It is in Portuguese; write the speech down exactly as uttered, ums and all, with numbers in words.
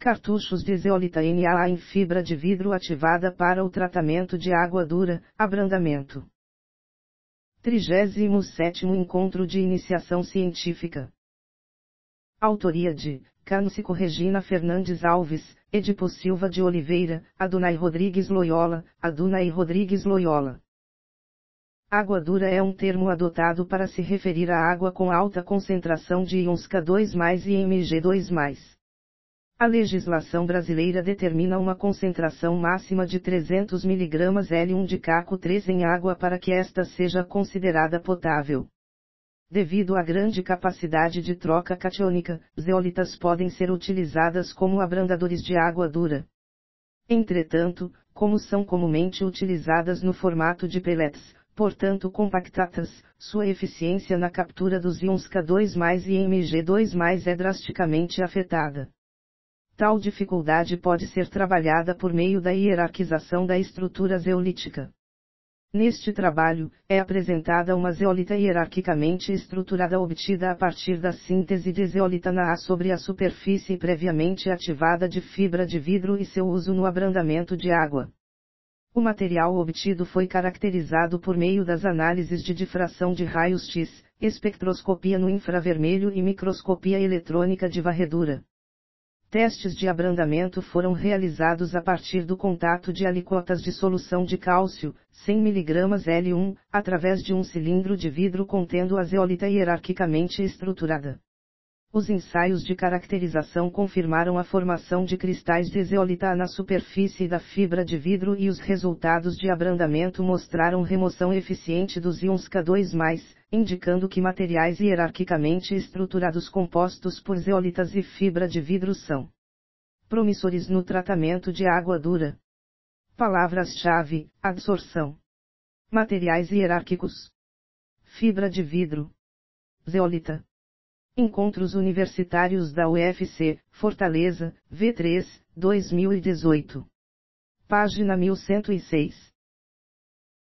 Cartuchos de zeolita N A A em fibra de vidro ativada para o tratamento de água dura, abrandamento. trigésimo sétimo Encontro de Iniciação Científica. Autoria de Cânsico Regina Fernandes Alves, Edipo Silva de Oliveira, Adunay Rodrigues Loyola, Adunay Rodrigues Loyola. Água dura é um termo adotado para se referir à água com alta concentração de íons K dois mais e M G dois mais. A legislação brasileira determina uma concentração máxima de trezentos miligramas L um de C A C O três em água para que esta seja considerada potável. Devido à grande capacidade de troca catiônica, zeolitas podem ser utilizadas como abrandadores de água dura. Entretanto, como são comumente utilizadas no formato de pellets, portanto compactadas, sua eficiência na captura dos íons K dois mais e M G dois mais é drasticamente afetada. Tal dificuldade pode ser trabalhada por meio da hierarquização da estrutura zeolítica. Neste trabalho, é apresentada uma zeolita hierarquicamente estruturada obtida a partir da síntese de zeolita na A sobre a superfície previamente ativada de fibra de vidro e seu uso no abrandamento de água. O material obtido foi caracterizado por meio das análises de difração de raios-X, espectroscopia no infravermelho e microscopia eletrônica de varredura. Testes de abrandamento foram realizados a partir do contato de aliquotas de solução de cálcio, cem miligramas L um, através de um cilindro de vidro contendo a zeolita hierarquicamente estruturada. Os ensaios de caracterização confirmaram a formação de cristais de zeolita na superfície da fibra de vidro e os resultados de abrandamento mostraram remoção eficiente dos íons K dois mais, indicando que materiais hierarquicamente estruturados compostos por zeolitas e fibra de vidro são promissores no tratamento de água dura. Palavras-chave: absorção, materiais hierárquicos, fibra de vidro, zeolita. Encontros Universitários da U F C, Fortaleza, V três, dois mil e dezoito. Página mil cento e seis.